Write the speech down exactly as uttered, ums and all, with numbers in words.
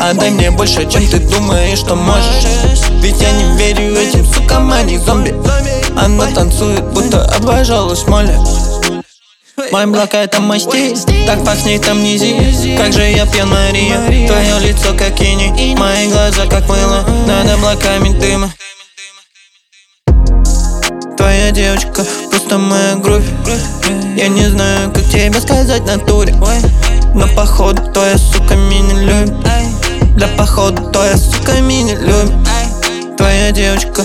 Отдай мне больше, чем ты думаешь, что можешь. Ведь я не верю этим сукам, они зомби. Она танцует, будто обожалась в моле. Мой блок — это мой стиль, так пахнет амнезия. Как же я пьян, Мария, твое лицо как иней, мои глаза как мыло над облаками дыма. Твоя девочка просто моя грудь. Я не знаю, как тебе сказать в натуре, но походу твоя сука меня любит. Да походу твоя сука меня любит. Твоя девочка